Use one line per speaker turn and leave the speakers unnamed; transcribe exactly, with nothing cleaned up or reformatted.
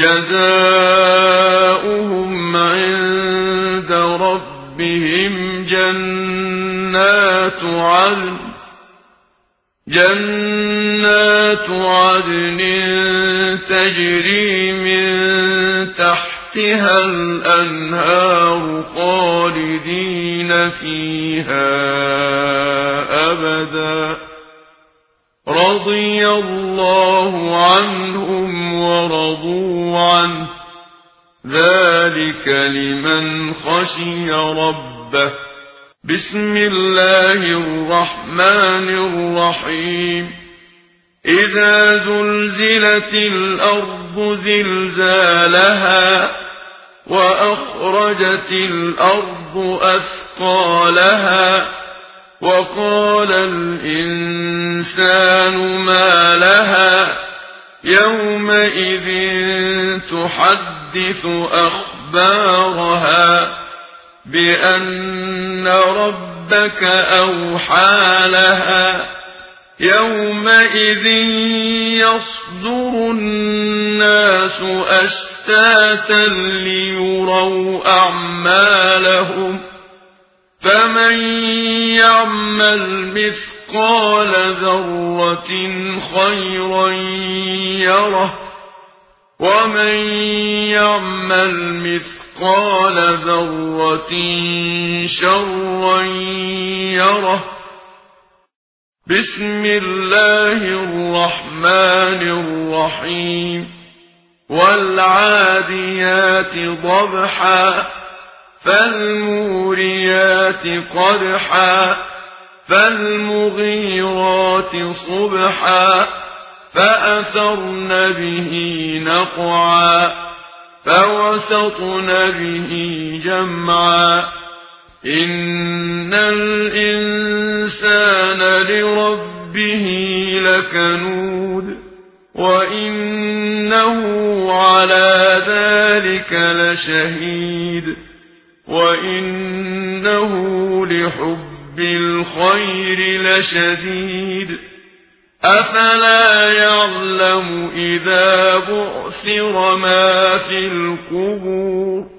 جزاؤهم عند ربهم جنات عدن جنات عدن تجري من تحتها الأنهار خالدين فيها أبدا رضي الله عنهم ورضوا عنه ذلك لمن خشي ربه. بسم الله الرحمن الرحيم. إذا زلزلت الأرض زلزالها وأخرجت الأرض أثقالها وقال الإنسان ما لها يومئذ تحدث أخبارها بأن ربك أوحى لها يومئذ يصدر الناس أشتاتا ليروا أعمالهم فمن يعمل مثقال ذرة خيرا يره ومن يعمل مثقال ذرة شرا يره. بسم الله الرحمن الرحيم. والعاديات ضبحا فالموريات قدحا فالمغيرات صبحا فأثرن به نقعا فوسطن به جمعا إن الإنسان لربه لكنود وإنه على ذلك لشهيد وإنه لحب الخير لشديد. أفلا يعلم إذا بعثر ما في القبور